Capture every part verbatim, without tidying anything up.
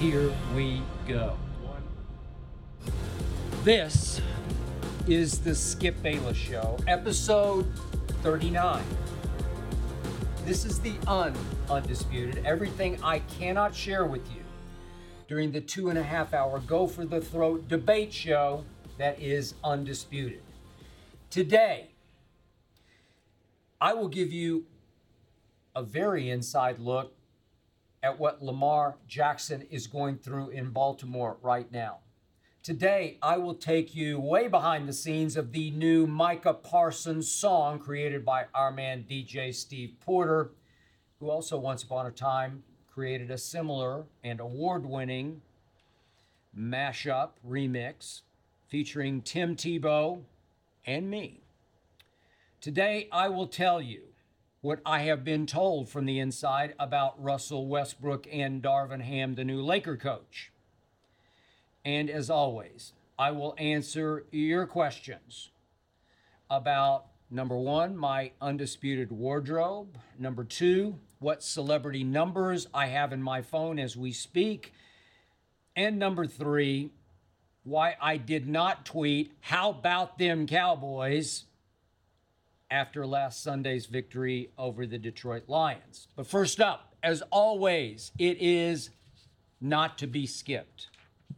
here we go. This is the Skip Bayless Show, episode thirty-nine. This is the un undisputed, everything I cannot share with you during the two and a half hour Go for the Throat debate show that is undisputed. Today, I will give you a very inside look at what Lamar Jackson is going through in Baltimore right now. Today, I will take you way behind the scenes of the new Micah Parsons song created by our man D J Steve Porter, who also once upon a time created a similar and award-winning mashup remix featuring Tim Tebow and me. Today, I will tell you what I have been told from the inside about Russell Westbrook and Darvin Ham, the new Laker coach. And as always, I will answer your questions about, number one, my undisputed wardrobe. Number two, what celebrity numbers I have in my phone as we speak. And number three, why I did not tweet, "How about them Cowboys?" after last Sunday's victory over the Detroit Lions. But first up, as always, it is not to be skipped.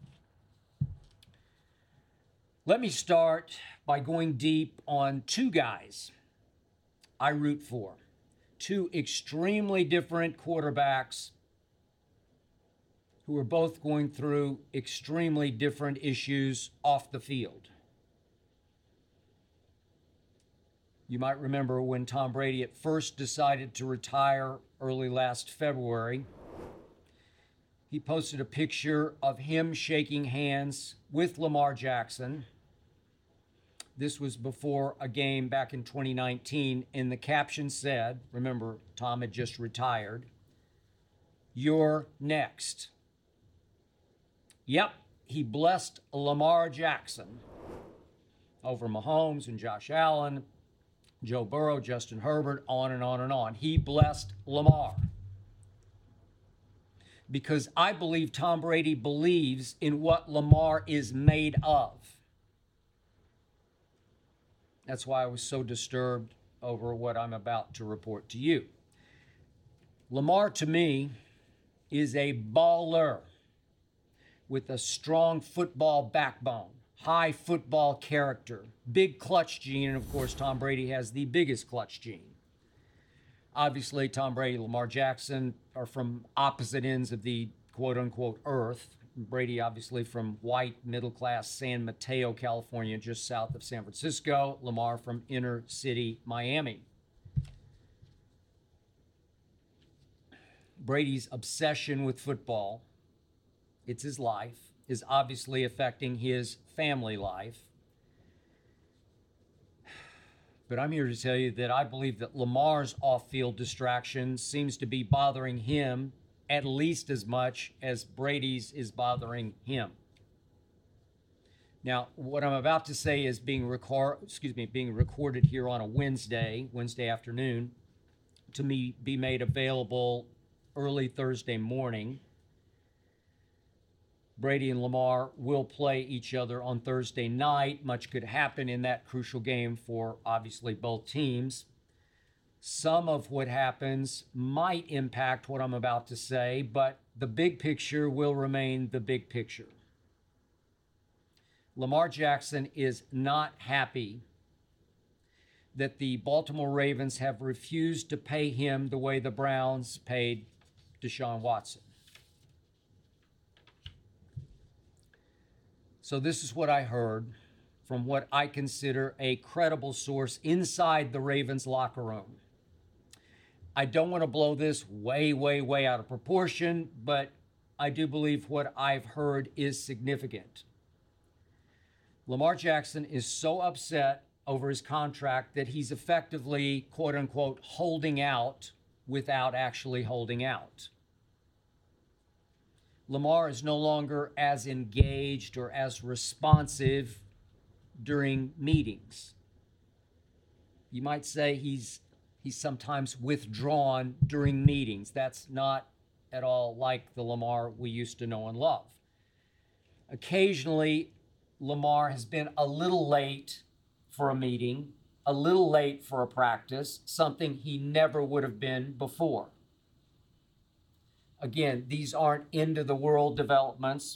Let me start by going deep on two guys I root for, two extremely different quarterbacks who are both going through extremely different issues off the field. You might remember when Tom Brady at first decided to retire early last February. He posted a picture of him shaking hands with Lamar Jackson. This was before a game back in twenty nineteen, and the caption said, remember, Tom had just retired, "You're next." Yep, he blessed Lamar Jackson over Mahomes and Josh Allen, Joe Burrow, Justin Herbert, on and on and on. He blessed Lamar. Because I believe Tom Brady believes in what Lamar is made of. That's why I was so disturbed over what I'm about to report to you. Lamar, to me, is a baller with a strong football backbone. High football character, big clutch gene, and of course, Tom Brady has the biggest clutch gene. Obviously, Tom Brady and Lamar Jackson are from opposite ends of the quote-unquote earth. Brady, obviously, from white, middle-class San Mateo, California, just south of San Francisco. Lamar from inner city Miami. Brady's obsession with football, it's his life, is obviously affecting his family life. But I'm here to tell you that I believe that Lamar's off-field distraction seems to be bothering him at least as much as Brady's is bothering him. Now, what I'm about to say is being record, excuse me, being recorded here on a Wednesday, Wednesday afternoon, to me be made available early Thursday morning. Brady and Lamar will play each other on Thursday night. Much could happen in that crucial game for obviously both teams. Some of what happens might impact what I'm about to say, but the big picture will remain the big picture. Lamar Jackson is not happy that the Baltimore Ravens have refused to pay him the way the Browns paid Deshaun Watson. So this is what I heard from what I consider a credible source inside the Ravens locker room. I don't want to blow this way, way, way out of proportion, but I do believe what I've heard is significant. Lamar Jackson is so upset over his contract that he's effectively, quote unquote, holding out without actually holding out. Lamar is no longer as engaged or as responsive during meetings. You might say he's he's sometimes withdrawn during meetings. That's not at all like the Lamar we used to know and love. Occasionally, Lamar has been a little late for a meeting, a little late for a practice, something he never would have been before. Again, these aren't end-of-the-world developments,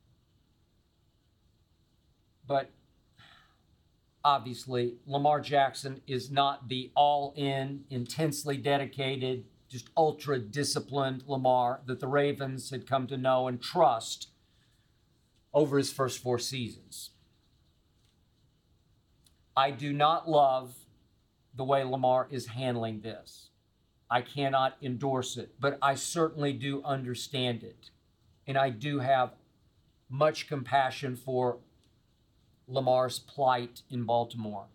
but obviously, Lamar Jackson is not the all-in, intensely dedicated, just ultra-disciplined Lamar that the Ravens had come to know and trust over his first four seasons. I do not love the way Lamar is handling this. I cannot endorse it, but I certainly do understand it. And I do have much compassion for Lamar's plight in Baltimore.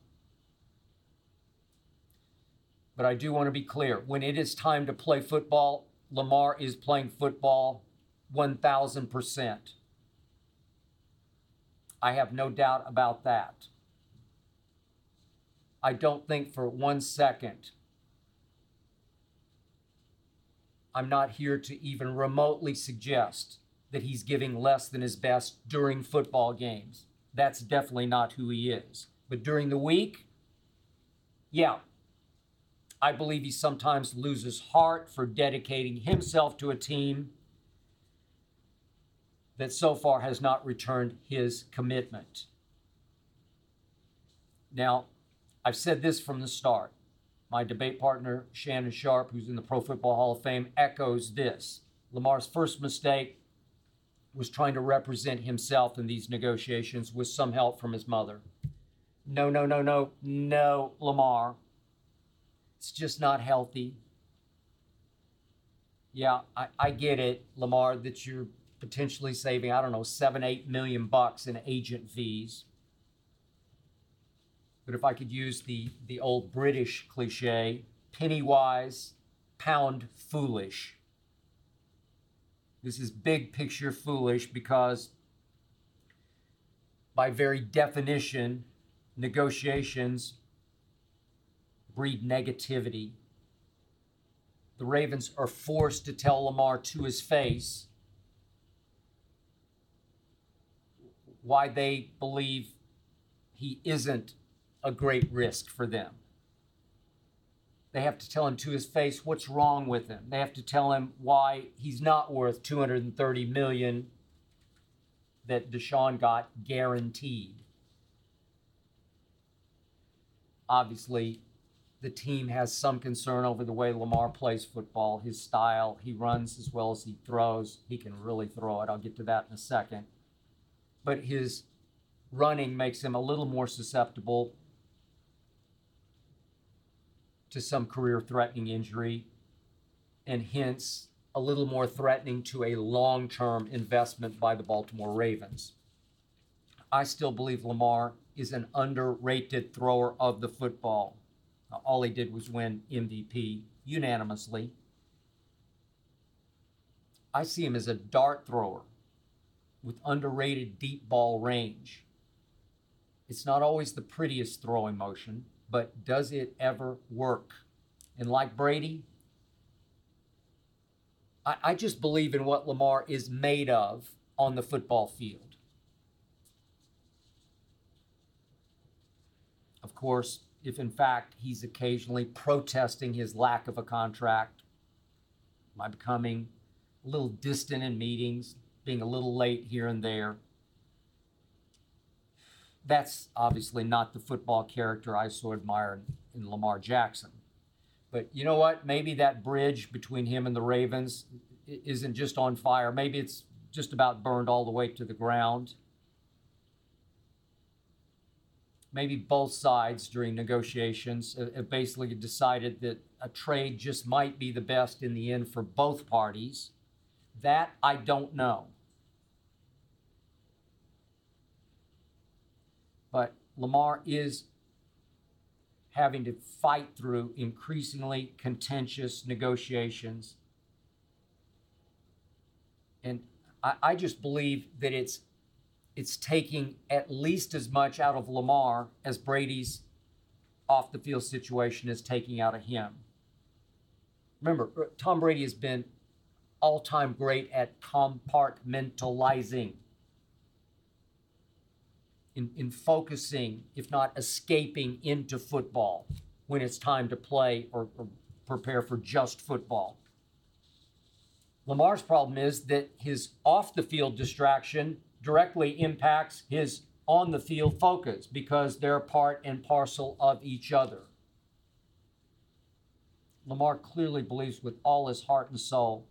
But I do want to be clear. When it is time to play football, Lamar is playing football one thousand percent. I have no doubt about that. I don't think for one second I'm not here to even remotely suggest that he's giving less than his best during football games. That's definitely not who he is. But during the week, yeah, I believe he sometimes loses heart for dedicating himself to a team that so far has not returned his commitment. Now, I've said this from the start. My debate partner, Shannon Sharpe, who's in the Pro Football Hall of Fame, echoes this. Lamar's first mistake was trying to represent himself in these negotiations with some help from his mother. No, no, no, no, no, Lamar. It's just not healthy. Yeah, I, I get it, Lamar, that you're potentially saving, I don't know, seven, eight million bucks in agent fees. But if I could use the, the old British cliche, penny wise, pound foolish. This is big picture foolish because by very definition, negotiations breed negativity. The Ravens are forced to tell Lamar to his face why they believe he isn't a great risk for them. They have to tell him to his face what's wrong with him. They have to tell him why he's not worth two hundred thirty million dollars that Deshaun got guaranteed. Obviously, the team has some concern over the way Lamar plays football, his style. He runs as well as he throws. He can really throw it. I'll get to that in a second. But his running makes him a little more susceptible to some career-threatening injury, and hence a little more threatening to a long-term investment by the Baltimore Ravens. I still believe Lamar is an underrated thrower of the football. All he did was win M V P unanimously. I see him as a dart thrower with underrated deep ball range. It's not always the prettiest throwing motion, but does it ever work? And like Brady, I, I just believe in what Lamar is made of on the football field. Of course, if in fact he's occasionally protesting his lack of a contract by becoming a little distant in meetings, being a little late here and there, that's obviously not the football character I so admire in, in Lamar Jackson. But you know what? Maybe that bridge between him and the Ravens isn't just on fire. Maybe it's just about burned all the way to the ground. Maybe both sides during negotiations have basically decided that a trade just might be the best in the end for both parties. That I don't know. But Lamar is having to fight through increasingly contentious negotiations. And I, I just believe that it's it's taking at least as much out of Lamar as Brady's off-the-field situation is taking out of him. Remember, Tom Brady has been all-time great at compartmentalizing, in, in focusing, if not escaping, into football when it's time to play or, or prepare for just football. Lamar's problem is that his off-the-field distraction directly impacts his on-the-field focus because they're part and parcel of each other. Lamar clearly believes with all his heart and soul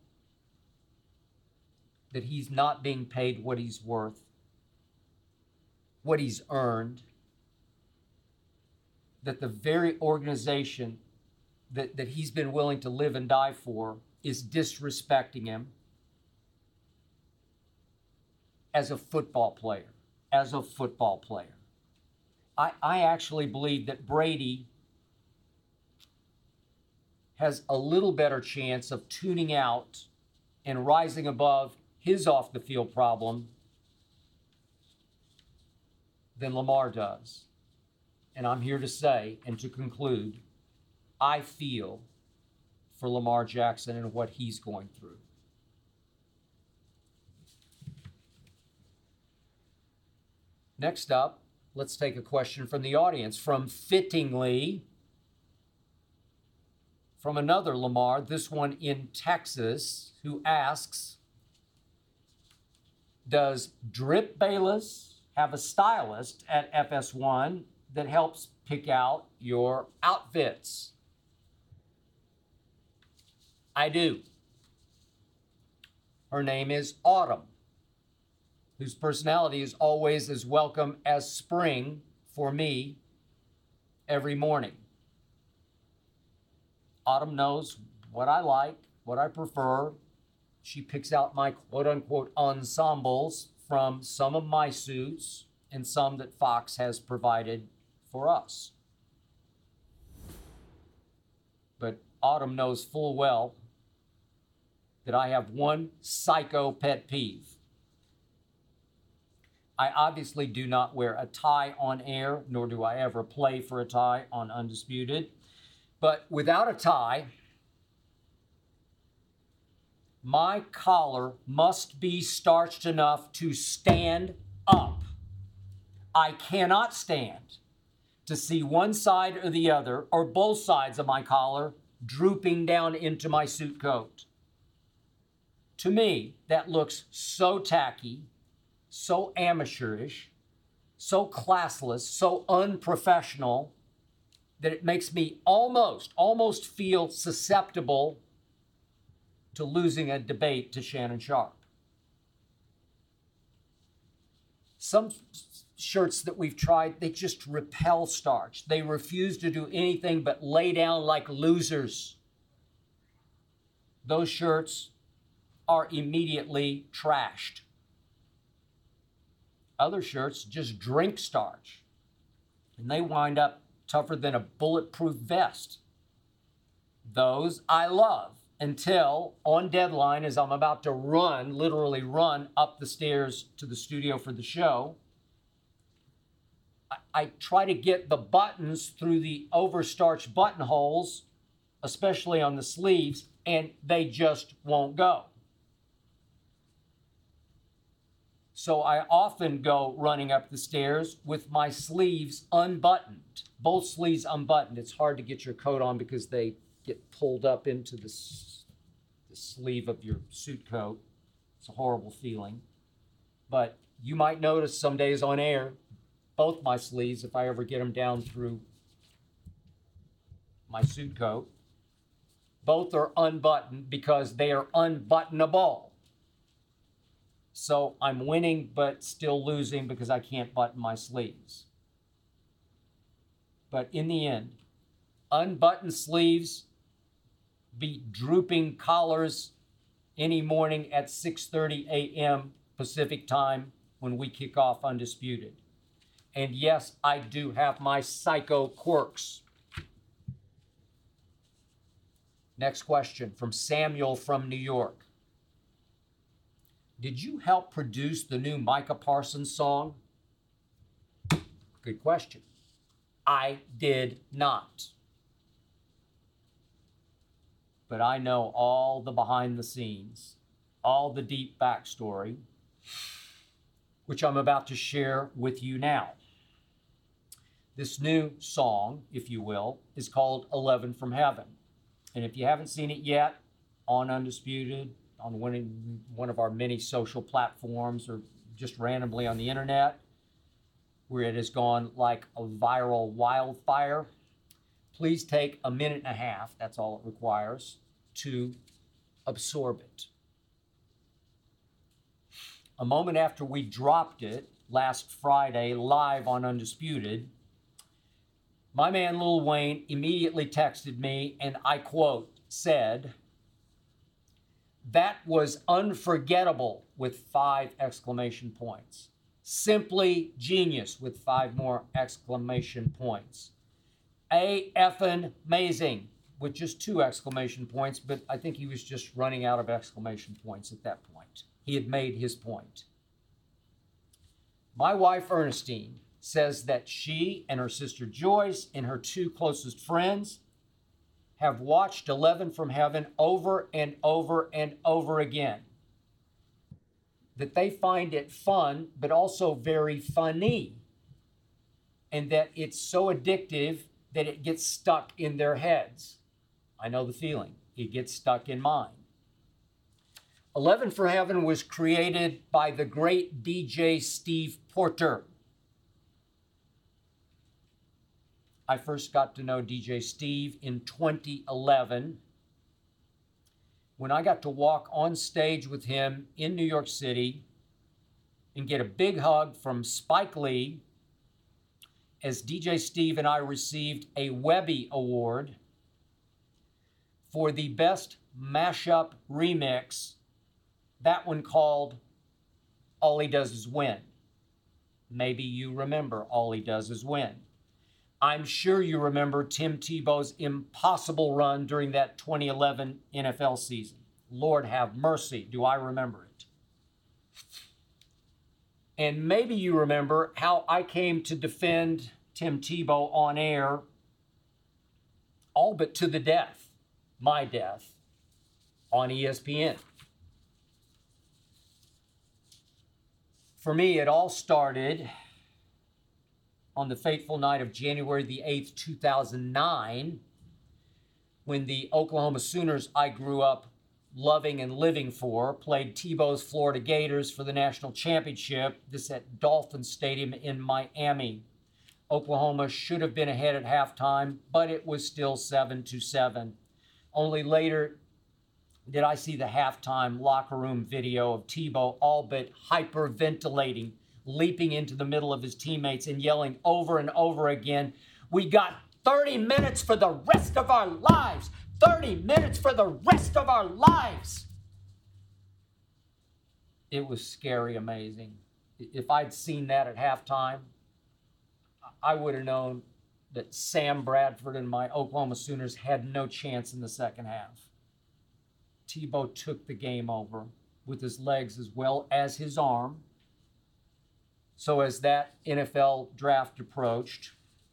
that he's not being paid what he's worth, what he's earned, that the very organization that, that he's been willing to live and die for is disrespecting him as a football player, as a football player. I, I actually believe that Brady has a little better chance of tuning out and rising above his off-the-field problem than Lamar does. And I'm here to say and to conclude, I feel for Lamar Jackson and what he's going through. Next up, let's take a question from the audience from Fittingly, from another Lamar, this one in Texas, who asks, does Drip Bayless have a stylist at F S one that helps pick out your outfits? I do. Her name is Autumn, whose personality is always as welcome as spring for me every morning. Autumn knows what I like, what I prefer. She picks out my quote-unquote ensembles from some of my suits and some that Fox has provided for us. But Autumn knows full well that I have one psycho pet peeve. I obviously do not wear a tie on air, nor do I ever play for a tie on Undisputed. But without a tie, my collar must be starched enough to stand up. I cannot stand to see one side or the other, or both sides of my collar, drooping down into my suit coat. To me, that looks so tacky, so amateurish, so classless, so unprofessional, that it makes me almost, almost feel susceptible to losing a debate to Shannon Sharpe. Some shirts that we've tried, they just repel starch. They refuse to do anything but lay down like losers. Those shirts are immediately trashed. Other shirts just drink starch, and they wind up tougher than a bulletproof vest. Those I love until on deadline, as I'm about to run, literally run up the stairs to the studio for the show, I, I try to get the buttons through the overstarched buttonholes, especially on the sleeves, and they just won't go. So I often go running up the stairs with my sleeves unbuttoned, both sleeves unbuttoned. It's hard to get your coat on because they get pulled up into the, the sleeve of your suit coat. It's a horrible feeling. But you might notice some days on air, both my sleeves, if I ever get them down through my suit coat, both are unbuttoned because they are unbuttonable. So I'm winning, but still losing because I can't button my sleeves. But in the end, unbuttoned sleeves beat drooping collars any morning at six thirty a.m. Pacific time when we kick off Undisputed. And yes, I do have my psycho quirks. Next question from Samuel from New York. Did you help produce the new Micah Parsons song? Good question. I did not. But I know all the behind the scenes. all the deep backstory, which I'm about to share with you now. This new song, if you will, is called eleven from Heaven. And if you haven't seen it yet, on Undisputed, on one, one of our many social platforms, or just randomly on the internet, where it has gone like a viral wildfire, please take a minute and a half, that's all it requires, to absorb it. A moment after we dropped it last Friday live on Undisputed, my man Lil Wayne immediately texted me and I quote, said, "That was unforgettable," with five exclamation points. "Simply genius," with five more exclamation points. "A effing amazing," with just two exclamation points, but I think he was just running out of exclamation points at that point. He had made his point. My wife, Ernestine, says that she and her sister Joyce and her two closest friends have watched eleven from Heaven over and over and over again. That they find it fun, but also very funny. And that it's so addictive that it gets stuck in their heads. I know the feeling. It gets stuck in mine. eleven from Heaven was created by the great D J Steve Porter. I first got to know D J Steve in twenty eleven when I got to walk on stage with him in New York City and get a big hug from Spike Lee as D J Steve and I received a Webby Award for the best mashup remix, that one called All He Does Is Win. Maybe you remember All He Does Is Win. I'm sure you remember Tim Tebow's impossible run during that twenty eleven N F L season. Lord have mercy, do I remember it. And maybe you remember how I came to defend Tim Tebow on air, all but to the death, my death, on E S P N. For me, it all started on the fateful night of January the eighth, two thousand nine, when the Oklahoma Sooners I grew up loving and living for played Tebow's Florida Gators for the national championship, this at Dolphin Stadium in Miami. Oklahoma should have been ahead at halftime, but it was still seven to seven. Only later did I see the halftime locker room video of Tebow all but hyperventilating, leaping into the middle of his teammates and yelling over and over again, "We got thirty minutes for the rest of our lives! thirty minutes for the rest of our lives!" It was scary amazing. If I'd seen that at halftime, I would have known that Sam Bradford and my Oklahoma Sooners had no chance in the second half. Tebow took the game over with his legs as well as his arm. So as that N F L draft approached,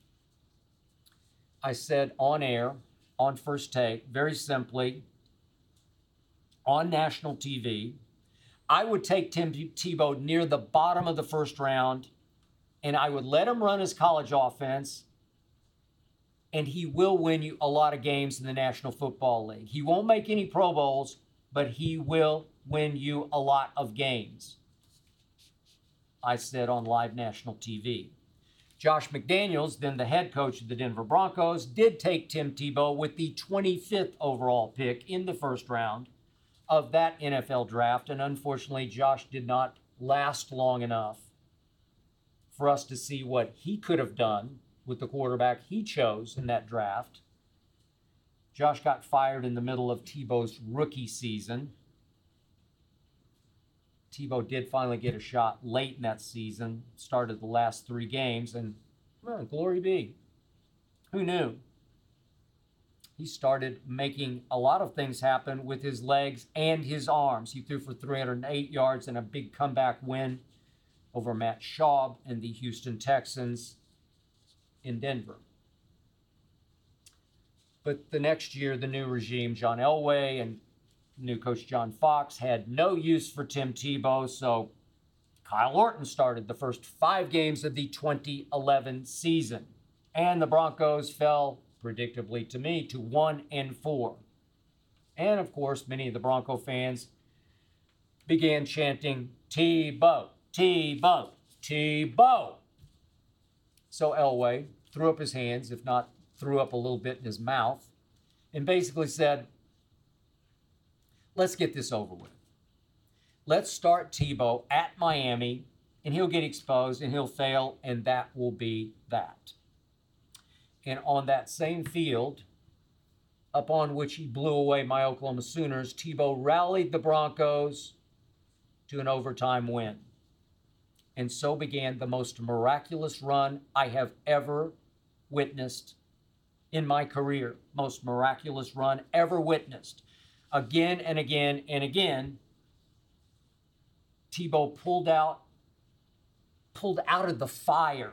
I said on air, on First Take, very simply, on national T V, I would take Tim Tebow near the bottom of the first round, and I would let him run his college offense, and he will win you a lot of games in the National Football League. He won't make any Pro Bowls, but he will win you a lot of games, I said on live national T V. Josh McDaniels, then the head coach of the Denver Broncos, did take Tim Tebow with the twenty-fifth overall pick in the first round of that N F L draft, and unfortunately, Josh did not last long enough for us to see what he could have done with the quarterback he chose in that draft. Josh got fired in the middle of Tebow's rookie season. Tebow did finally get a shot late in that season, started the last three games, and well, glory be. Who knew? He started making a lot of things happen with his legs and his arms. He threw for three hundred eight yards and a big comeback win over Matt Schaub and the Houston Texans in Denver. But the next year, the new regime, John Elway and New coach John Fox had no use for Tim Tebow, so Kyle Orton started the first five games of the twenty eleven season. And the Broncos fell, predictably to me, to one and four. And of course, many of the Bronco fans began chanting, Tebow, Tebow, Tebow. So Elway threw up his hands, if not threw up a little bit in his mouth, and basically said, let's get this over with. Let's start Tebow at Miami, and he'll get exposed, and he'll fail, and that will be that. And on that same field, upon which he blew away my Oklahoma Sooners, Tebow rallied the Broncos to an overtime win. And so began the most miraculous run I have ever witnessed in my career. Most miraculous run ever witnessed. Again and again and again, Tebow pulled out, pulled out of the fire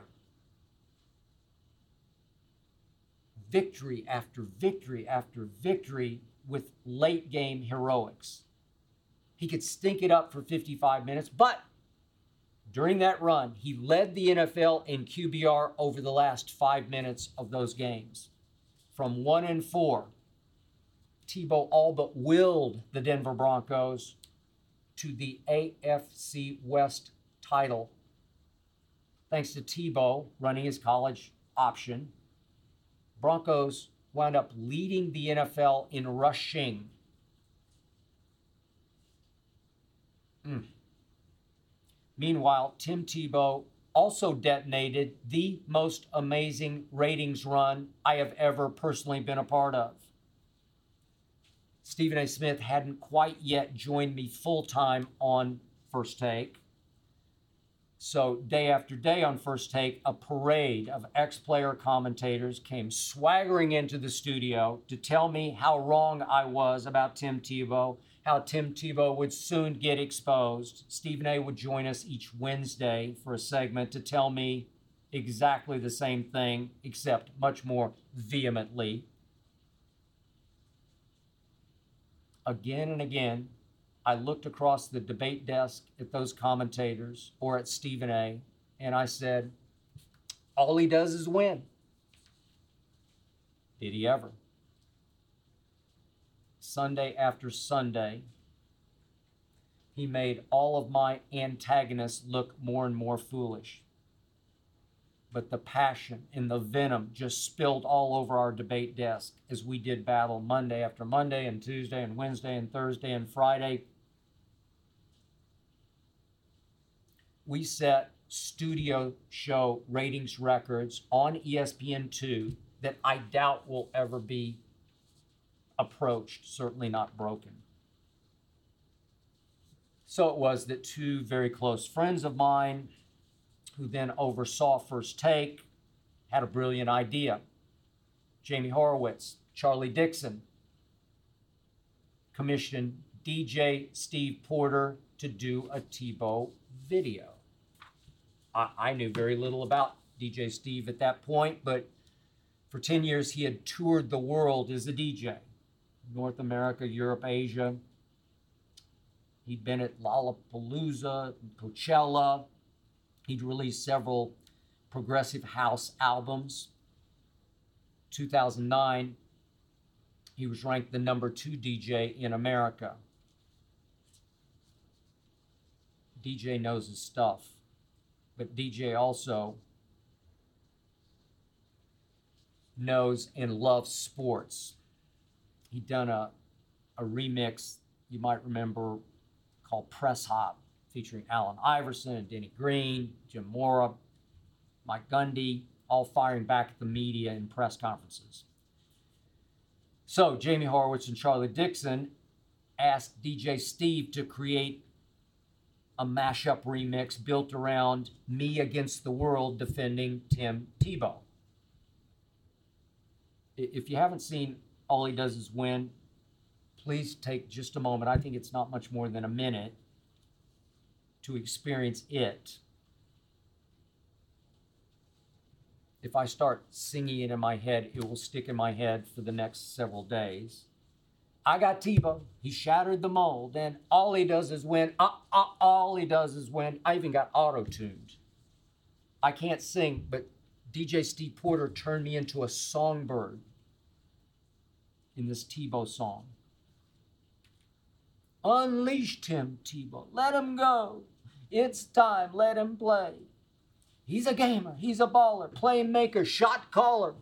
victory after victory after victory with late game heroics. He could stink it up for fifty-five minutes, but during that run, he led the N F L in Q B R over the last five minutes of those games. From one and four, Tebow all but willed the Denver Broncos to the A F C West title. Thanks to Tebow running his college option, Broncos wound up leading the N F L in rushing. Mm. Meanwhile, Tim Tebow also detonated the most amazing ratings run I have ever personally been a part of. Stephen A. Smith hadn't quite yet joined me full-time on First Take. So day after day on First Take, a parade of ex-player commentators came swaggering into the studio to tell me how wrong I was about Tim Tebow, how Tim Tebow would soon get exposed. Stephen A. would join us each Wednesday for a segment to tell me exactly the same thing, except much more vehemently. Again and again, I looked across the debate desk at those commentators or at Stephen A., and I said, all he does is win. Did he ever? Sunday after Sunday, he made all of my antagonists look more and more foolish. But the passion and the venom just spilled all over our debate desk as we did battle Monday after Monday and Tuesday and Wednesday and Thursday and Friday. We set studio show ratings records on E S P N two that I doubt will ever be approached, certainly not broken. So it was that two very close friends of mine, who then oversaw First Take, had a brilliant idea. Jamie Horowitz, Charlie Dixon, commissioned D J Steve Porter to do a Tebow video. I, I knew very little about D J Steve at that point, but for ten years he had toured the world as a D J. North America, Europe, Asia. He'd been at Lollapalooza, Coachella. He'd released several progressive house albums. two thousand nine, he was ranked the number two D J in America. D J knows his stuff, but D J also knows and loves sports. He'd done a, a remix, you might remember, called Press Hop, featuring Allen Iverson and Denny Green, Jim Mora, Mike Gundy, all firing back at the media in press conferences. So Jamie Horowitz and Charlie Dixon asked D J Steve to create a mashup remix built around me against the world defending Tim Tebow. If you haven't seen All He Does Is Win, please take just a moment. I think it's not much more than a minute to experience it. If I start singing it in my head, it will stick in my head for the next several days. I got Tebow. He shattered the mold, and all he does is win. Uh, uh, all he does is win. I even got auto-tuned. I can't sing, but D J Steve Porter turned me into a songbird in this Tebow song. Unleash Tim Tebow. Let him go. It's time. Let him play. He's a gamer. He's a baller. Playmaker. Shot caller.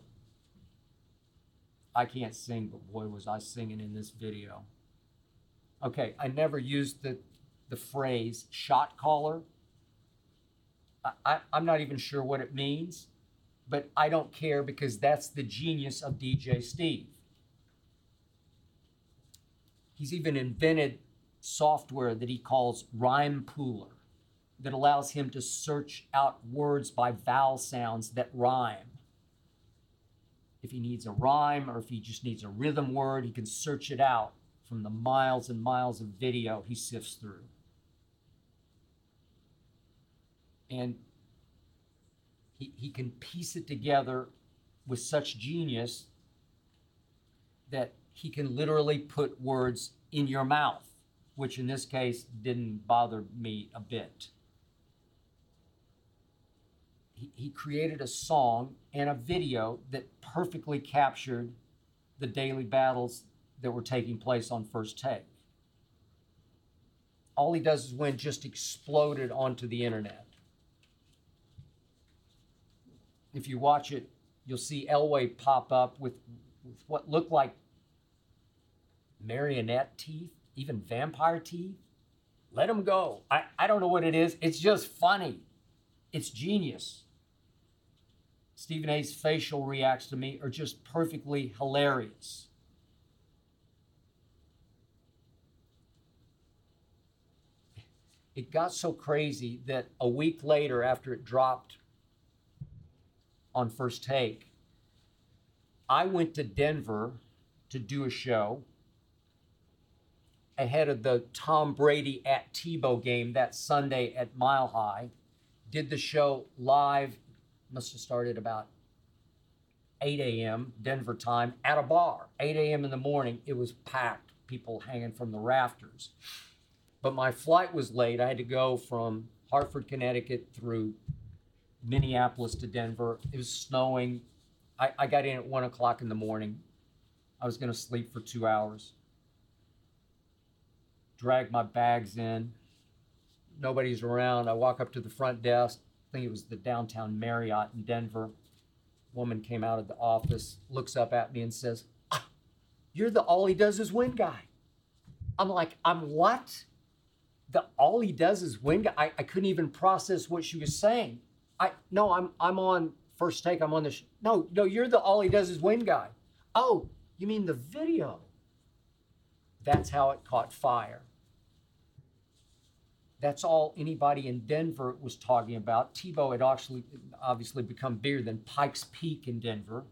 I can't sing, but boy, was I singing in this video. Okay, I never used the, the phrase shot caller. I, I, I'm not even sure what it means, but I don't care because that's the genius of D J Steve. He's even invented software that he calls Rhyme Pooler that allows him to search out words by vowel sounds that rhyme. If he needs a rhyme or if he just needs a rhythm word, he can search it out from the miles and miles of video he sifts through. And he, he can piece it together with such genius that he can literally put words in your mouth, which in this case didn't bother me a bit. He, he created a song and a video that perfectly captured the daily battles that were taking place on First Take. All he does is win just exploded onto the internet. If you watch it, you'll see Elway pop up with, with what looked like marionette teeth, even vampire teeth. Let him go. I, I don't know what it is. It's just funny. It's genius. Stephen A's facial reacts to me are just perfectly hilarious. It got so crazy that a week later, after it dropped on First Take, I went to Denver to do a show ahead of the Tom Brady at Tebow game that Sunday at Mile High. Did the show live, must have started about eight a.m. Denver time at a bar. eight a.m. in the morning, it was packed, people hanging from the rafters. But my flight was late. I had to go from Hartford, Connecticut through Minneapolis to Denver. It was snowing. I, I got in at one o'clock in the morning. I was gonna sleep for two hours. Dragged my bags in. Nobody's around. I walk up to the front desk. I think it was the downtown Marriott in Denver. Woman came out of the office, looks up at me and says, ah, you're the all he does is win guy. I'm like, I'm what? The all he does is win guy? I, I couldn't even process what she was saying. I no, I'm I'm on First Take. I'm on the sh- no, no, you're the all he does is win guy. Oh, you mean the video? That's how it caught fire. That's all anybody in Denver was talking about. Tebow had actually obviously become bigger than Pikes Peak in Denver.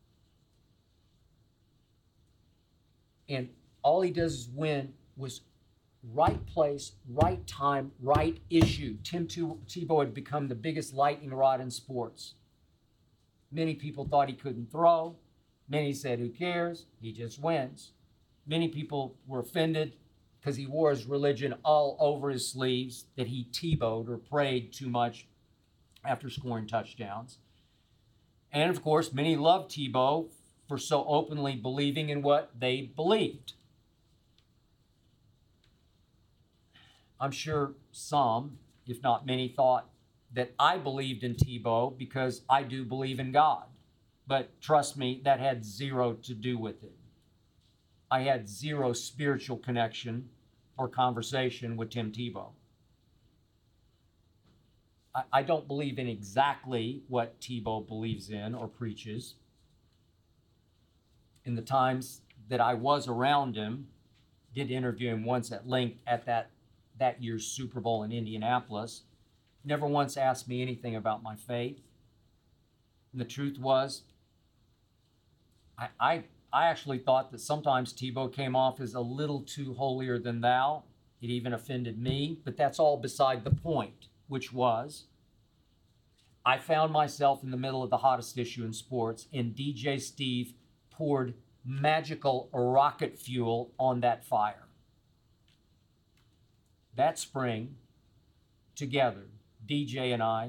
And all he does is win was right place, right time, right issue. Tim Tebow had become the biggest lightning rod in sports. Many people thought he couldn't throw. Many said, who cares? He just wins. Many people were offended because he wore his religion all over his sleeves, that he Tebowed or prayed too much after scoring touchdowns. And of course, many loved Tebow for so openly believing in what they believed. I'm sure some, if not many, thought that I believed in Tebow because I do believe in God. But trust me, that had zero to do with it. I had zero spiritual connection or conversation with Tim Tebow. I, I don't believe in exactly what Tebow believes in or preaches. In the times that I was around him, did interview him once at length at that, that year's Super Bowl in Indianapolis, never once asked me anything about my faith. And the truth was, I, I I actually thought that sometimes Tebow came off as a little too holier than thou. It even offended me, but that's all beside the point, which was, I found myself in the middle of the hottest issue in sports, and D J Steve poured magical rocket fuel on that fire. That spring, together, D J and I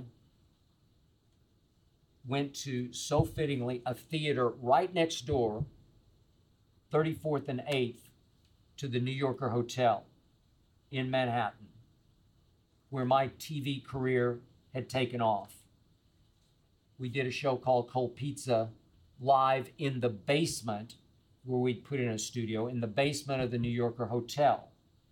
went to, so fittingly, a theater right next door, thirty-fourth and eighth, to the New Yorker Hotel in Manhattan, where my T V career had taken off. We did a show called Cold Pizza live in the basement, where we'd put in a studio, in the basement of the New Yorker Hotel.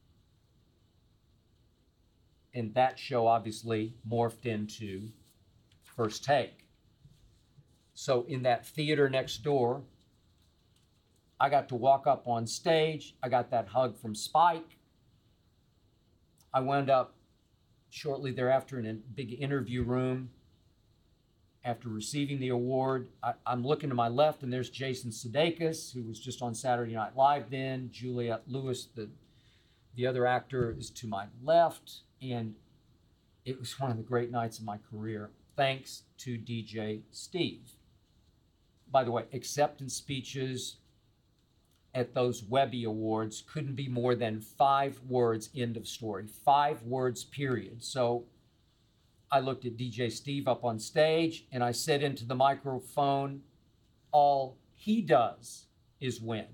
And that show obviously morphed into First Take. So in that theater next door, I got to walk up on stage. I got that hug from Spike. I wound up shortly thereafter in a big interview room. After receiving the award, I, I'm looking to my left, and there's Jason Sudeikis, who was just on Saturday Night Live then. Juliette Lewis, the, the other actor, is to my left. And it was one of the great nights of my career, thanks to D J Steve. By the way, acceptance speeches at those Webby Awards couldn't be more than five words, end of story. Five words, period. So I looked at D J Steve up on stage, and I said into the microphone, all he does is win.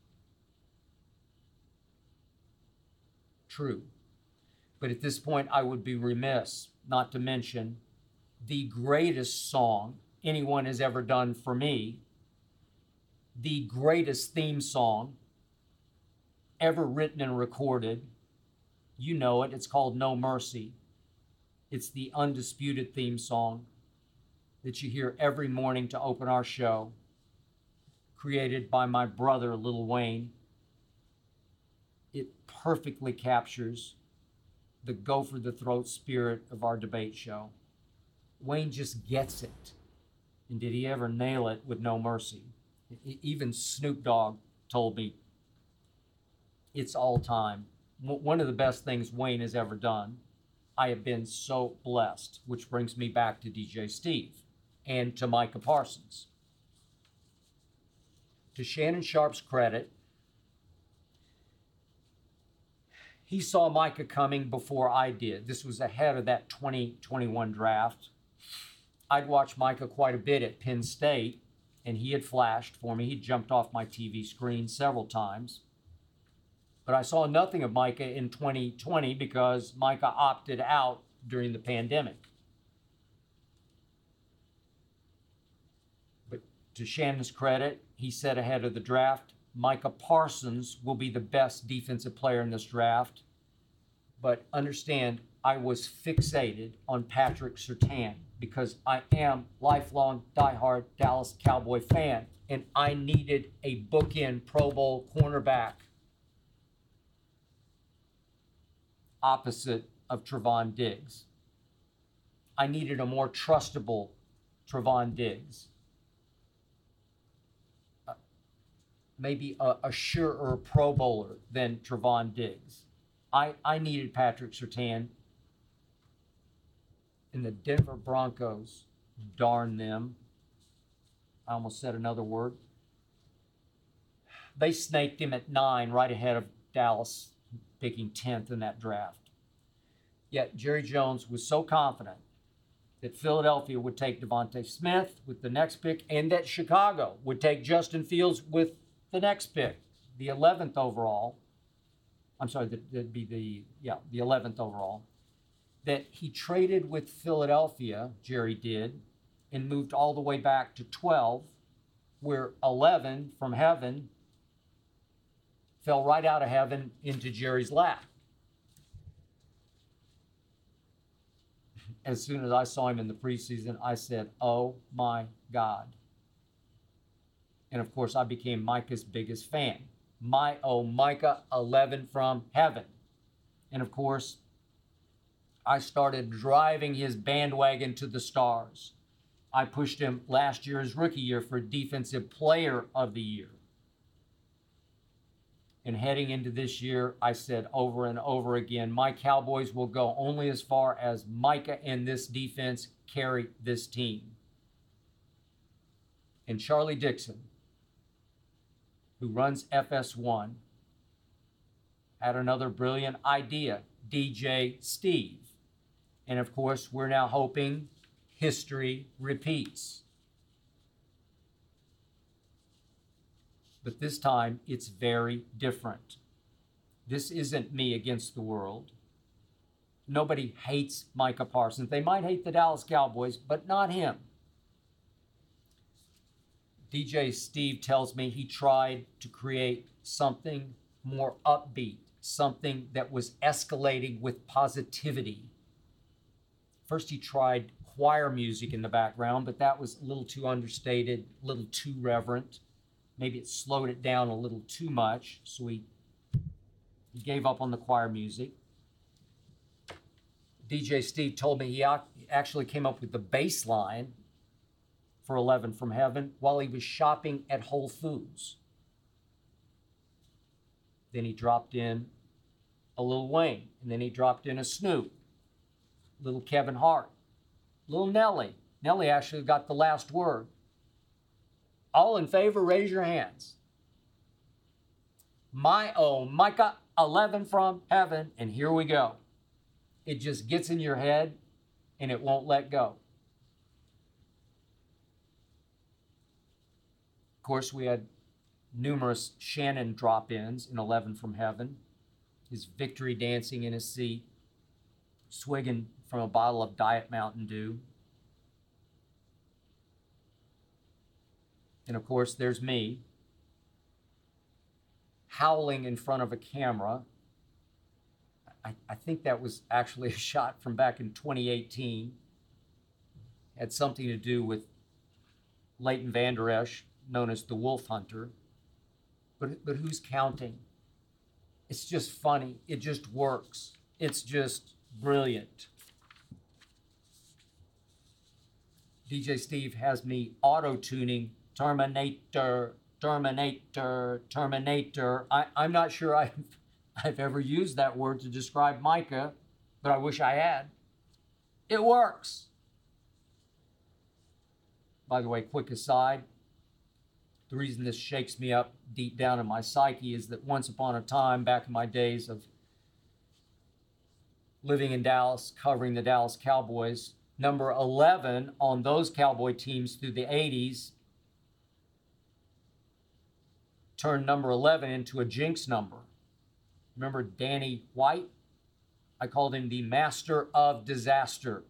True. But at this point, I would be remiss not to mention the greatest song anyone has ever done for me, the greatest theme song ever written and recorded. You know it. It's called No Mercy. It's the undisputed theme song that you hear every morning to open our show, created by my brother, Lil Wayne. It perfectly captures the go for the throat spirit of our debate show. Wayne just gets it. And did he ever nail it with No Mercy? Even Snoop Dogg told me it's all time. One of the best things Wayne has ever done. I have been so blessed, which brings me back to D J Steve and to Micah Parsons. To Shannon Sharpe's credit, he saw Micah coming before I did. This was ahead of that twenty twenty-one draft. I'd watched Micah quite a bit at Penn State, and he had flashed for me. He'd jumped off my T V screen several times. But I saw nothing of Micah in twenty twenty because Micah opted out during the pandemic. But to Shannon's credit, he said ahead of the draft, Micah Parsons will be the best defensive player in this draft. But understand, I was fixated on Patrick Surtain because I am lifelong diehard Dallas Cowboy fan, and I needed a bookend Pro Bowl cornerback opposite of Trevon Diggs. I needed a more trustable Trevon Diggs. Uh, maybe a, a surer Pro Bowler than Trevon Diggs. I, I needed Patrick Surtain. And the Denver Broncos, darn them. I almost said another word. They snaked him at nine, right ahead of Dallas, picking tenth in that draft. Yet Jerry Jones was so confident that Philadelphia would take Devontae Smith with the next pick, and that Chicago would take Justin Fields with the next pick, the eleventh overall. I'm sorry, that'd be the, yeah, the eleventh overall. That he traded with Philadelphia, Jerry did, and moved all the way back to twelve, where eleven from heaven fell right out of heaven into Jerry's lap. As soon as I saw him in the preseason, I said, oh my God. And of course, I became Micah's biggest fan. My, oh, Micah, eleven from heaven. And of course, I started driving his bandwagon to the stars. I pushed him last year, his rookie year, for Defensive Player of the Year. And heading into this year, I said over and over again, my Cowboys will go only as far as Micah and this defense carry this team. And Charlie Dixon who runs F S one, had another brilliant idea, D J Steve. And of course, we're now hoping history repeats. But this time, it's very different. This isn't me against the world. Nobody hates Micah Parsons. They might hate the Dallas Cowboys, but not him. D J Steve tells me he tried to create something more upbeat, something that was escalating with positivity. First, he tried choir music in the background, but that was a little too understated, a little too reverent. Maybe it slowed it down a little too much, so he, he gave up on the choir music. D J Steve told me he actually came up with the bass line for eleven from Heaven while he was shopping at Whole Foods. Then he dropped in a Lil Wayne, and then he dropped in a Snoop, little Kevin Hart, little Nelly. Nelly actually got the last word. All in favor, raise your hands. My oh, Micah, eleven from Heaven, and here we go. It just gets in your head, and it won't let go. Of course, we had numerous Shannon drop-ins in eleven from Heaven. His victory dancing in his seat, swigging from a bottle of Diet Mountain Dew. And of course, there's me, howling in front of a camera. I, I think that was actually a shot from back in twenty eighteen. Had something to do with Leighton Vander Esch, known as the Wolf Hunter. But, but who's counting? It's just funny. It just works. It's just brilliant. D J Steve has me auto-tuning Terminator, Terminator, Terminator. I, I'm not sure I've, I've ever used that word to describe Micah, but I wish I had. It works. By the way, quick aside, the reason this shakes me up deep down in my psyche is that once upon a time, back in my days of living in Dallas, covering the Dallas Cowboys, number eleven on those Cowboy teams through the eighties turned number eleven into a jinx number. Remember Danny White? I called him the master of disaster.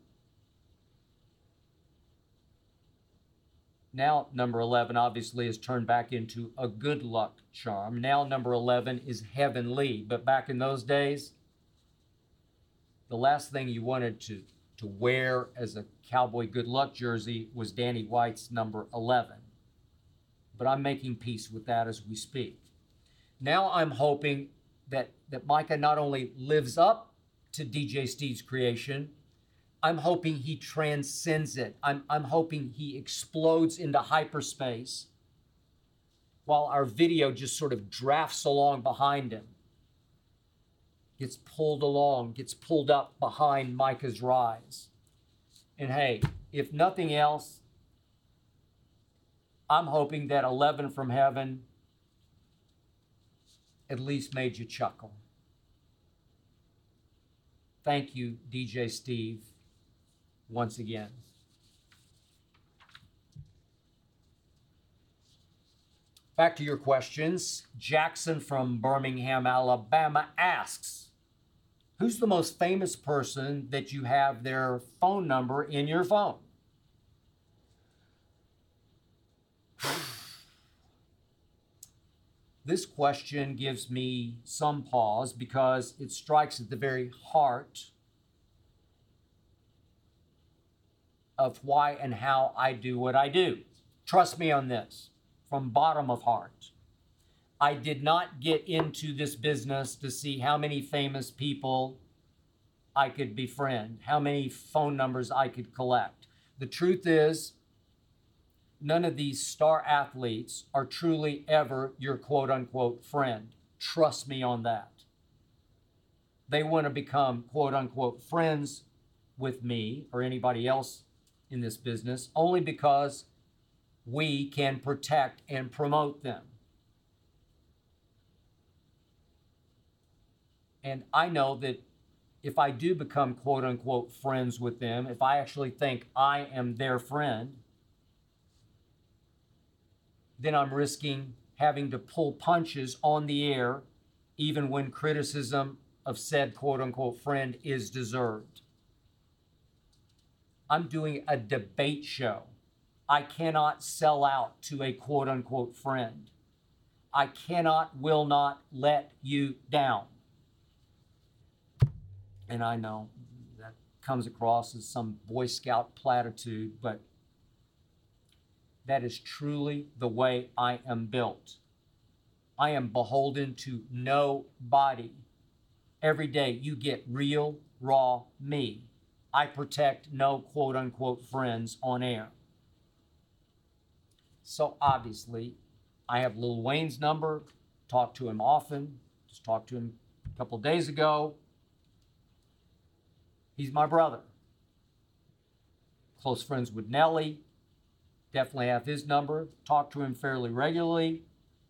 Now number eleven obviously is turned back into a good luck charm. Now number eleven is heavenly. But back in those days, the last thing you wanted to, to wear as a Cowboy good luck jersey was Danny White's number eleven. But I'm making peace with that as we speak. Now I'm hoping that, that Micah not only lives up to D J Steve's creation, I'm hoping he transcends it. I'm, I'm hoping he explodes into hyperspace while our video just sort of drafts along behind him. Gets pulled along, gets pulled up behind Micah's rise. And hey, if nothing else, I'm hoping that eleven from Heaven at least made you chuckle. Thank you, D J Steve, once again. Back to your questions. Jackson from Birmingham, Alabama asks, who's the most famous person that you have their phone number in your phone? This question gives me some pause because it strikes at the very heart of why and how I do what I do. Trust me on this, from bottom of heart. I did not get into this business to see how many famous people I could befriend, how many phone numbers I could collect. The truth is, none of these star athletes are truly ever your quote-unquote friend. Trust me on that. They want to become quote-unquote friends with me or anybody else in this business only because we can protect and promote them. And I know that if I do become quote unquote friends with them, if I actually think I am their friend, then I'm risking having to pull punches on the air, even when criticism of said quote unquote friend is deserved. I'm doing a debate show. I cannot sell out to a quote unquote friend. I cannot, will not let you down. And I know that comes across as some Boy Scout platitude, but that is truly the way I am built. I am beholden to nobody. Every day you get real, raw me. I protect no quote unquote friends on air. So obviously, I have Lil Wayne's number, talk to him often, just talked to him a couple of days ago. He's my brother. Close friends with Nelly, definitely have his number, talk to him fairly regularly.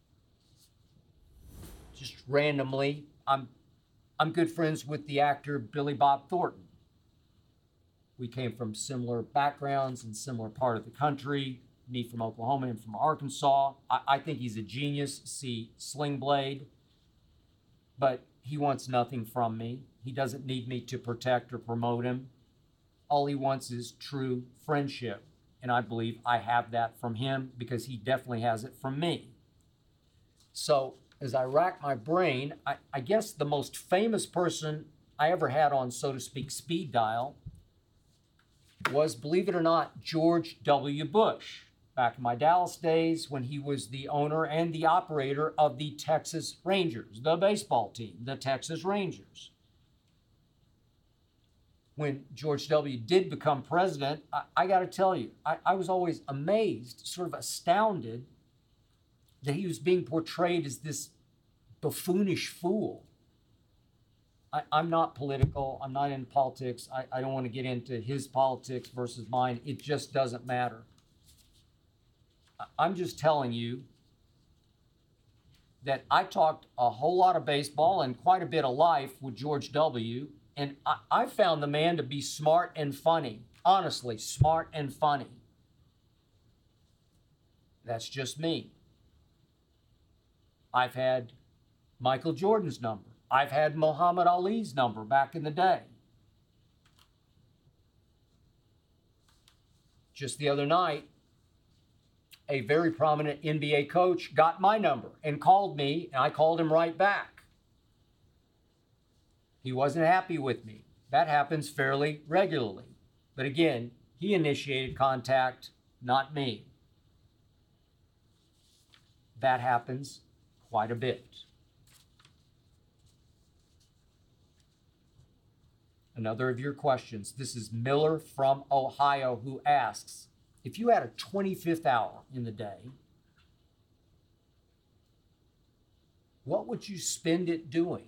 Just randomly, I'm I'm good friends with the actor Billy Bob Thornton. We came from similar backgrounds and similar part of the country. Me from Oklahoma and from Arkansas. I, I think he's a genius. See Sling Blade. But he wants nothing from me. He doesn't need me to protect or promote him. All he wants is true friendship. And I believe I have that from him because he definitely has it from me. So as I rack my brain, I, I guess the most famous person I ever had on, so to speak, speed dial was, believe it or not, George W. Bush. Back in my Dallas days when he was the owner and the operator of the Texas Rangers, the baseball team, the Texas Rangers. When George W. did become president, I, I got to tell you, I, I was always amazed, sort of astounded that he was being portrayed as this buffoonish fool. I, I'm not political. I'm not in politics. I, I don't want to get into his politics versus mine. It just doesn't matter. I'm just telling you that I talked a whole lot of baseball and quite a bit of life with George W. And I, I found the man to be smart and funny. Honestly, smart and funny. That's just me. I've had Michael Jordan's number. I've had Muhammad Ali's number back in the day. Just the other night, a very prominent N B A coach got my number and called me, and I called him right back. He wasn't happy with me. That happens fairly regularly. But again, he initiated contact, not me. That happens quite a bit. Another of your questions. This is Miller from Ohio who asks, if you had a twenty-fifth hour in the day, what would you spend it doing?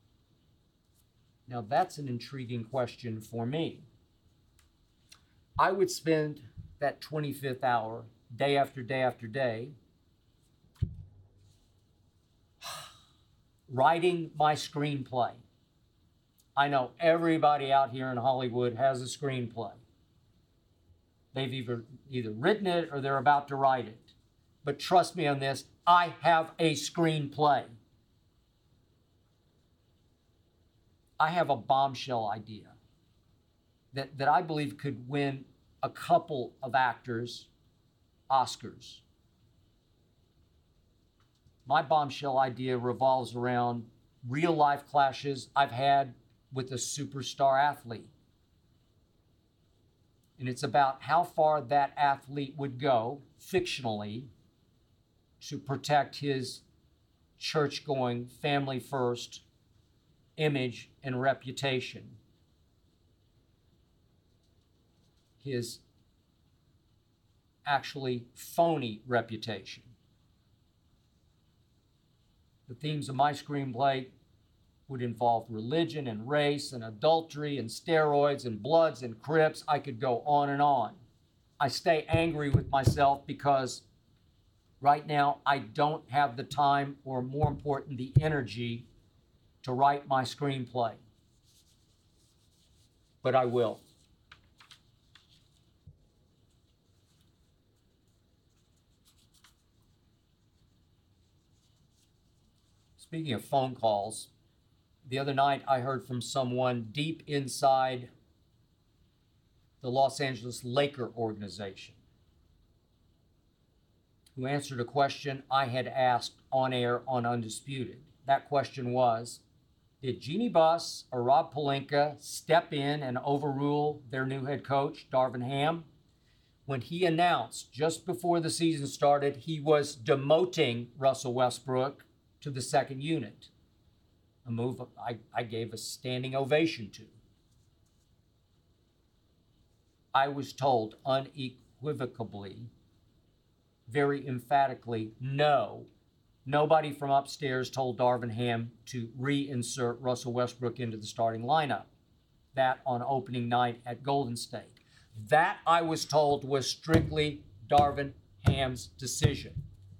Now that's an intriguing question for me. I would spend that twenty-fifth hour, day after day after day, writing my screenplay. I know everybody out here in Hollywood has a screenplay. They've either, either written it or they're about to write it. But trust me on this, I have a screenplay. I have a bombshell idea that, that I believe could win a couple of actors Oscars. My bombshell idea revolves around real life clashes I've had with a superstar athlete. And it's about how far that athlete would go, fictionally, to protect his church-going, family-first image and reputation. His actually phony reputation. The themes of my screenplay would involve religion and race and adultery and steroids and Bloods and Crips. I could go on and on. I stay angry with myself because right now I don't have the time, or more important, the energy to write my screenplay, but I will. Speaking of phone calls, the other night I heard from someone deep inside the Los Angeles Laker organization who answered a question I had asked on air on Undisputed. That question was, did Jeanie Buss or Rob Pelinka step in and overrule their new head coach, Darvin Ham, when he announced just before the season started he was demoting Russell Westbrook to the second unit? A move I, I gave a standing ovation to. I was told unequivocally, very emphatically, no. Nobody from upstairs told Darvin Ham to reinsert Russell Westbrook into the starting lineup. That on opening night at Golden State. That, I was told, was strictly Darvin Ham's decision.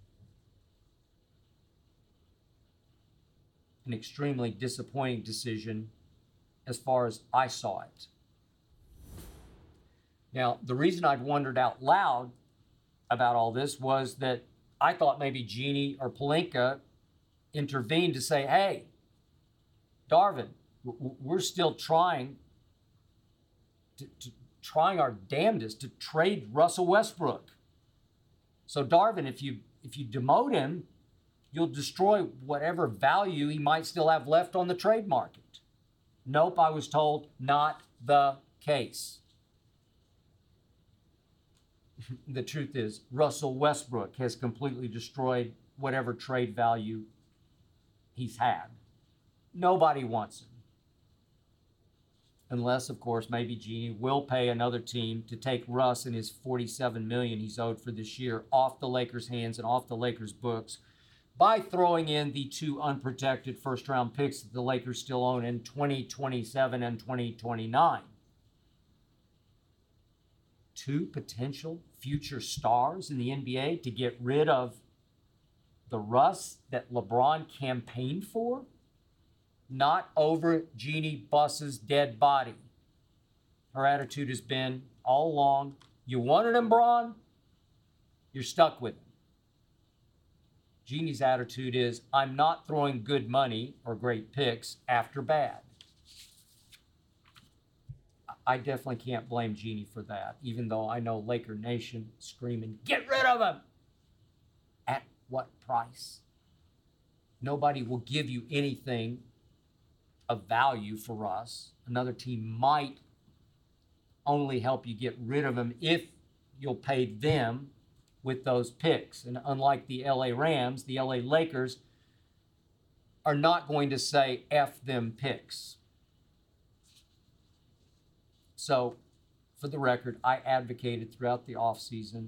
An extremely disappointing decision as far as I saw it. Now, the reason I'd wondered out loud about all this was that I thought maybe Jeanie or Pelinka intervened to say, hey, Darvin, we're still trying to, to trying our damnedest to trade Russell Westbrook. So Darvin, if you if you demote him, you'll destroy whatever value he might still have left on the trade market. Nope, I was told, not the case. The truth is, Russell Westbrook has completely destroyed whatever trade value he's had. Nobody wants him. Unless, of course, maybe Jeanie will pay another team to take Russ and his forty-seven million dollars he's owed for this year off the Lakers' hands and off the Lakers' books by throwing in the two unprotected first-round picks that the Lakers still own in twenty twenty-seven and twenty twenty-nine. Two potential future stars in the N B A to get rid of the Russ that LeBron campaigned for? Not over Jeanie Buss's dead body. Her attitude has been all along, you wanted him, Bron? You're stuck with him. Jeanie's attitude is, I'm not throwing good money or great picks after bad. I definitely can't blame Jeanie for that, even though I know Laker Nation screaming, get rid of him! At what price? Nobody will give you anything of value for us. Another team might only help you get rid of him if you'll pay them with those picks. And unlike the L A Rams, the L A Lakers are not going to say F them picks. So, for the record, I advocated throughout the offseason,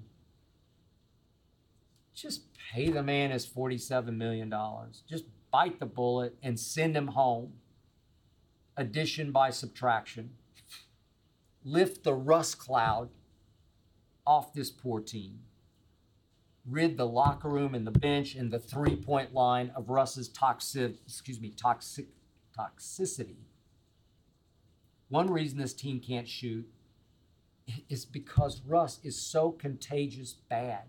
just pay the man his forty-seven million dollars. Just bite the bullet and send him home. Addition by subtraction. Lift the rust cloud off this poor team. Rid the locker room and the bench and the three-point line of Russ's toxic, excuse me, toxic toxicity. One reason this team can't shoot is because Russ is so contagious bad.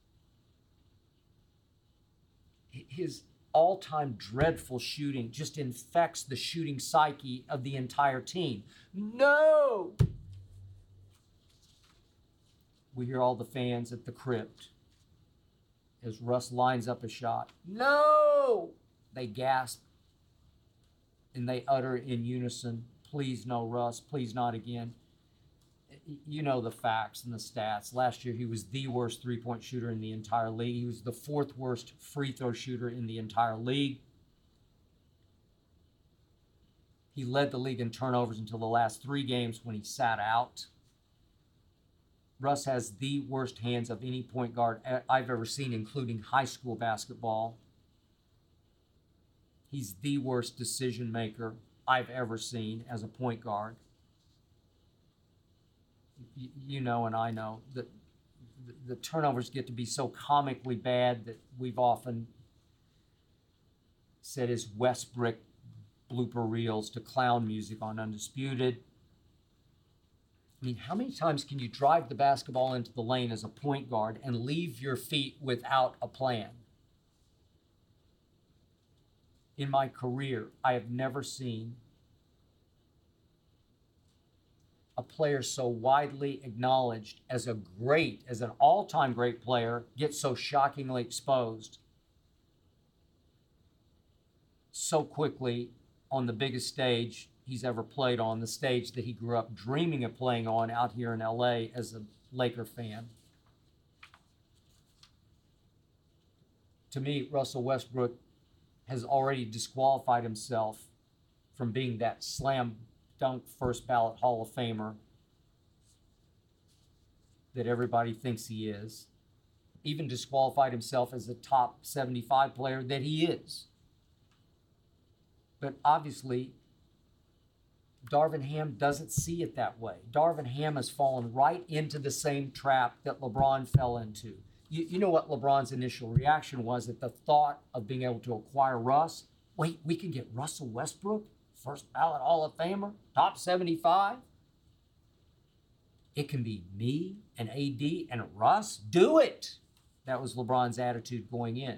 His all-time dreadful shooting just infects the shooting psyche of the entire team. No! We hear all the fans at the crypt as Russ lines up a shot. No! They gasp and they utter in unison, please no, Russ, please not again. You know the facts and the stats. Last year, he was the worst three-point shooter in the entire league. He was the fourth worst free throw shooter in the entire league. He led the league in turnovers until the last three games when he sat out. Russ has the worst hands of any point guard I've ever seen, including high school basketball. He's the worst decision maker I've ever seen as a point guard. You know and I know that the turnovers get to be so comically bad that we've often said his Westbrook blooper reels to clown music on Undisputed. I mean, how many times can you drive the basketball into the lane as a point guard and leave your feet without a plan? In my career, I have never seen a player so widely acknowledged as a great, as an all-time great player, get so shockingly exposed so quickly on the biggest stage he's ever played on, the stage that he grew up dreaming of playing on out here in L A as a Laker fan. To me, Russell Westbrook has already disqualified himself from being that slam dunk first ballot Hall of Famer that everybody thinks he is. Even disqualified himself as a top seventy-five player that he is. But obviously, Darvin Ham doesn't see it that way. Darvin Ham has fallen right into the same trap that LeBron fell into. You, you know what LeBron's initial reaction was at the thought of being able to acquire Russ? Wait, we can get Russell Westbrook, first ballot Hall of Famer, top seventy-five? It can be me and A D and Russ? Do it! That was LeBron's attitude going in.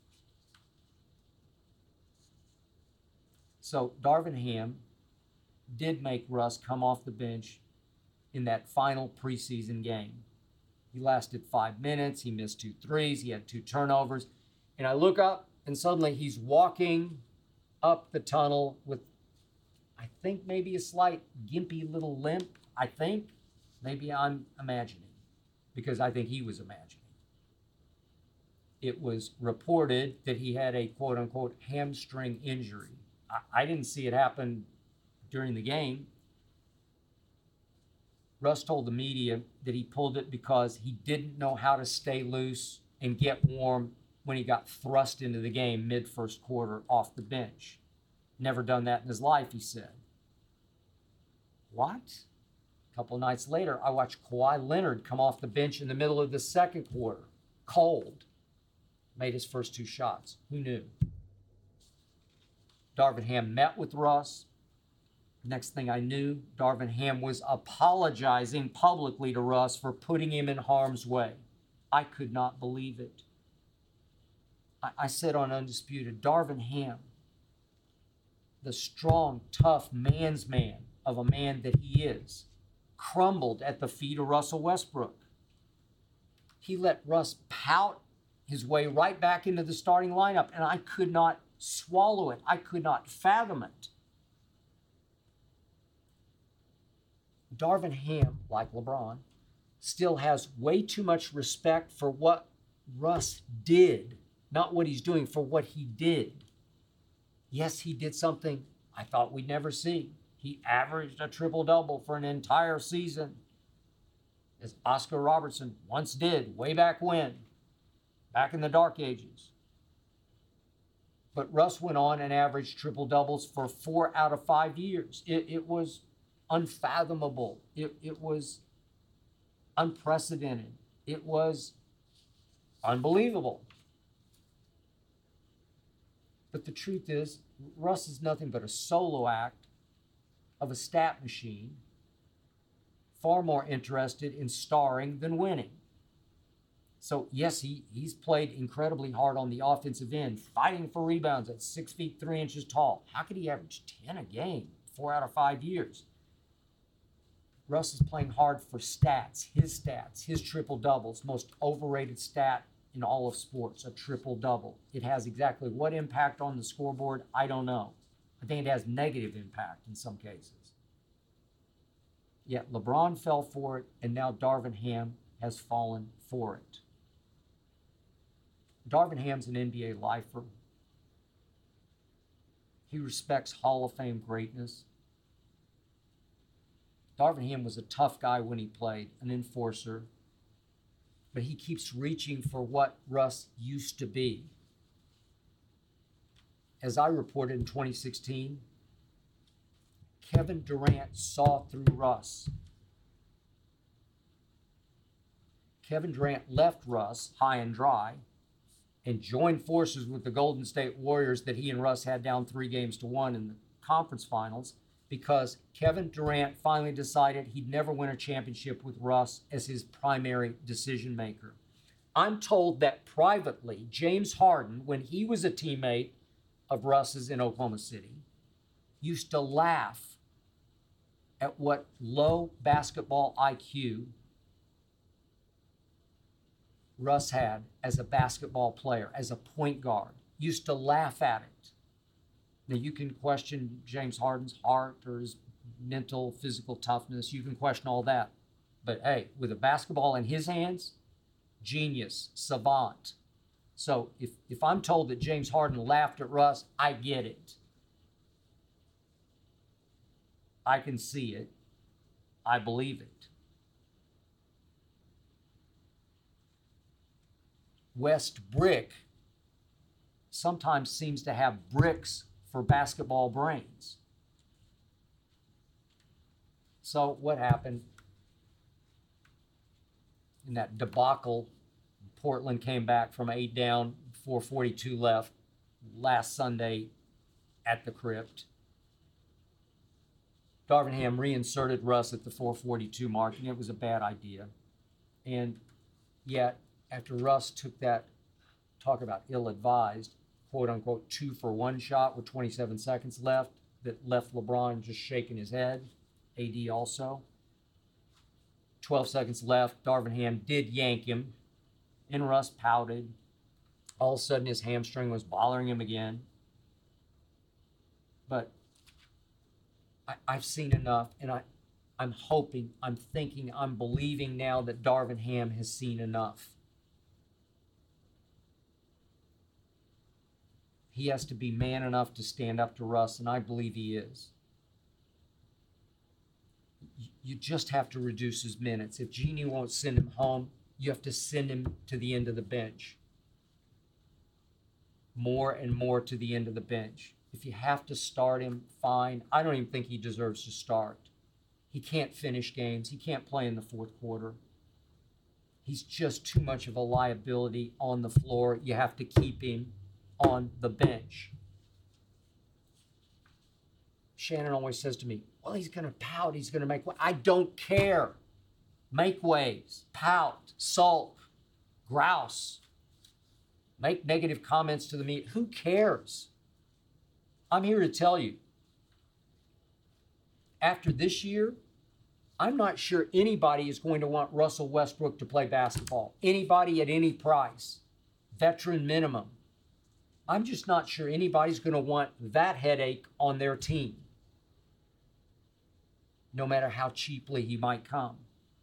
So Darvin Ham did make Russ come off the bench in that final preseason game. He lasted five minutes. He missed two threes. He had two turnovers. And I look up, and suddenly he's walking up the tunnel with, I think, maybe a slight gimpy little limp. I think. Maybe I'm imagining, because I think he was imagining. It was reported that he had a quote-unquote hamstring injury. I, I didn't see it happen during the game. Russ told the media that he pulled it because he didn't know how to stay loose and get warm when he got thrust into the game mid-first quarter off the bench. Never done that in his life, he said. What? A couple nights later, I watched Kawhi Leonard come off the bench in the middle of the second quarter, cold. Made his first two shots. Who knew? Darvin Ham met with Russ. Next thing I knew, Darvin Ham was apologizing publicly to Russ for putting him in harm's way. I could not believe it. I, I said on Undisputed, Darvin Ham, the strong, tough man's man of a man that he is, crumbled at the feet of Russell Westbrook. He let Russ pout his way right back into the starting lineup, and I could not swallow it. I could not fathom it. Darvin Ham, like LeBron, still has way too much respect for what Russ did, not what he's doing, for what he did. Yes, he did something I thought we'd never see. He averaged a triple-double for an entire season, as Oscar Robertson once did way back when, back in the dark ages. But Russ went on and averaged triple-doubles for four out of five years. It, it was unfathomable. It, it was unprecedented. It was unbelievable. But the truth is, Russ is nothing but a solo act of a stat machine, far more interested in starring than winning. So yes, he, he's played incredibly hard on the offensive end, fighting for rebounds at six feet, three inches tall. How could he average ten a game, four out of five years? Russ is playing hard for stats, his stats, his triple-doubles, most overrated stat in all of sports, a triple-double. It has exactly what impact on the scoreboard? I don't know. I think it has negative impact in some cases. Yet LeBron fell for it, and now Darvin Ham has fallen for it. Darvin Ham's an N B A lifer. He respects Hall of Fame greatness. Darvin Ham was a tough guy when he played, an enforcer, but he keeps reaching for what Russ used to be. As I reported in twenty sixteen, Kevin Durant saw through Russ. Kevin Durant left Russ high and dry and joined forces with the Golden State Warriors that he and Russ had down three games to one in the conference finals because Kevin Durant finally decided he'd never win a championship with Russ as his primary decision maker. I'm told that privately, James Harden, when he was a teammate of Russ's in Oklahoma City, used to laugh at what low basketball I Q Russ had as a basketball player, as a point guard. Used to laugh at it. Now, you can question James Harden's heart or his mental, physical toughness. You can question all that. But hey, with a basketball in his hands, genius, savant. So if, if I'm told that James Harden laughed at Russ, I get it. I can see it. I believe it. West Brick sometimes seems to have bricks for basketball brains. So what happened in that debacle? Portland came back from eight down, four forty-two left last Sunday at the Crypt. Darvin Ham reinserted Russ at the four forty-two mark, and it was a bad idea. And yet, after Russ took that, talk about ill-advised, quote-unquote, two-for-one shot with twenty-seven seconds left that left LeBron just shaking his head, A D also. twelve seconds left, Darvin Ham did yank him, and Russ pouted. All of a sudden, his hamstring was bothering him again. But I, I've seen enough, and I, I'm hoping, I'm thinking, I'm believing now that Darvin Ham has seen enough. He has to be man enough to stand up to Russ, and I believe he is. You just have to reduce his minutes. If Jeanie won't send him home, you have to send him to the end of the bench. More and more to the end of the bench. If you have to start him, fine. I don't even think he deserves to start. He can't finish games. He can't play in the fourth quarter. He's just too much of a liability on the floor. You have to keep him on the bench. Shannon always says to me, well, he's going to pout. He's going to make waves. I don't care. Make waves. Pout. Sulk. Grouse. Make negative comments to the media. Who cares? I'm here to tell you, after this year, I'm not sure anybody is going to want Russell Westbrook to play basketball. Anybody at any price. Veteran minimum. I'm just not sure anybody's going to want that headache on their team, no matter how cheaply he might come.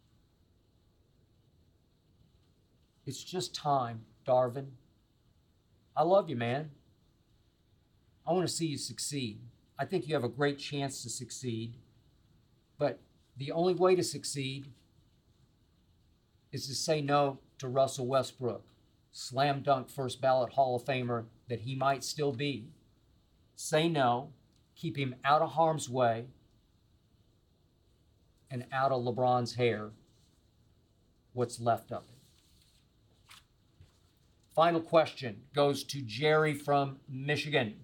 It's just time, Darvin. I love you, man. I want to see you succeed. I think you have a great chance to succeed, but the only way to succeed is to say no to Russell Westbrook, slam dunk first ballot Hall of Famer that he might still be. Say no, keep him out of harm's way and out of LeBron's hair, what's left of it. Final question goes to Jerry from Michigan.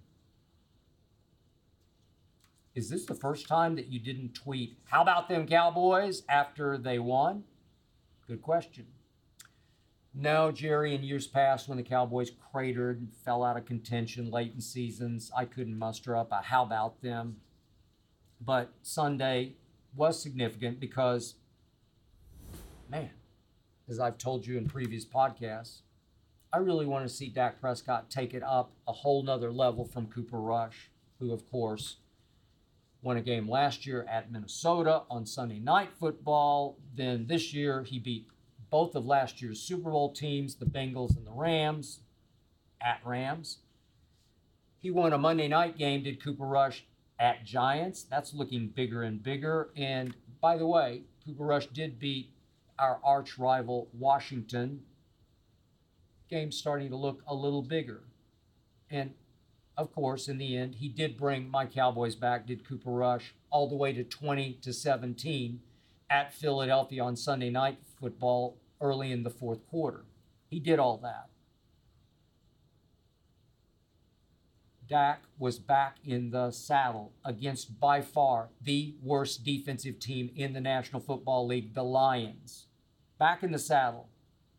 Is this the first time that you didn't tweet, how about them Cowboys, after they won? Good question. No, Jerry, in years past when the Cowboys cratered and fell out of contention late in seasons, I couldn't muster up a how about them. But Sunday was significant because, man, as I've told you in previous podcasts, I really want to see Dak Prescott take it up a whole nother level from Cooper Rush, who, of course, won a game last year at Minnesota on Sunday Night Football. Then this year, he beat both of last year's Super Bowl teams, the Bengals and the Rams, at Rams. He won a Monday night game, did Cooper Rush, at Giants. That's looking bigger and bigger. And by the way, Cooper Rush did beat our arch rival, Washington. Game's starting to look a little bigger. And of course, in the end, he did bring my Cowboys back, did Cooper Rush, all the way to twenty to seventeen at Philadelphia on Sunday Night Football early in the fourth quarter. He did all that. Dak was back in the saddle against by far the worst defensive team in the National Football League, the Lions. Back in the saddle.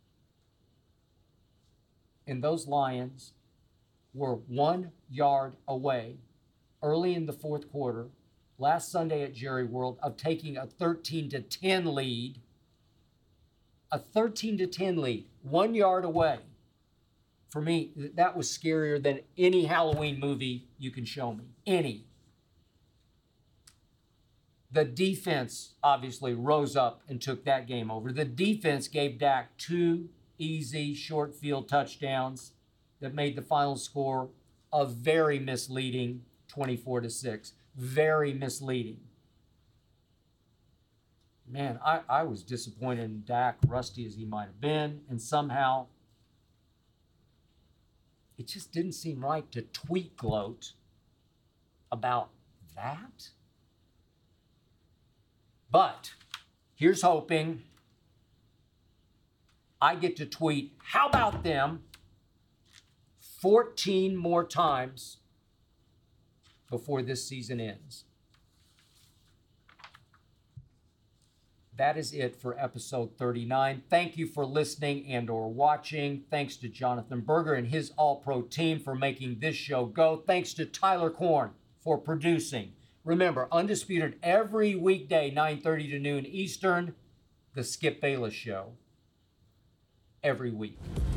And those Lions were one yard away early in the fourth quarter, last Sunday at Jerry World, of taking a thirteen to ten lead. A thirteen to ten lead, one yard away. For me, that was scarier than any Halloween movie you can show me. Any. The defense obviously rose up and took that game over. The defense gave Dak two easy short field touchdowns that made the final score a very misleading twenty-four to six. Very misleading. Man, I, I was disappointed in Dak, rusty as he might have been, and somehow it just didn't seem right to tweet gloat about that. But here's hoping I get to tweet, how about them, fourteen more times before this season ends. That is it for episode thirty-nine. Thank you for listening and or watching. Thanks to Jonathan Berger and his All-Pro team for making this show go. Thanks to Tyler Korn for producing. Remember, Undisputed every weekday, nine thirty to noon Eastern. The Skip Bayless Show every week.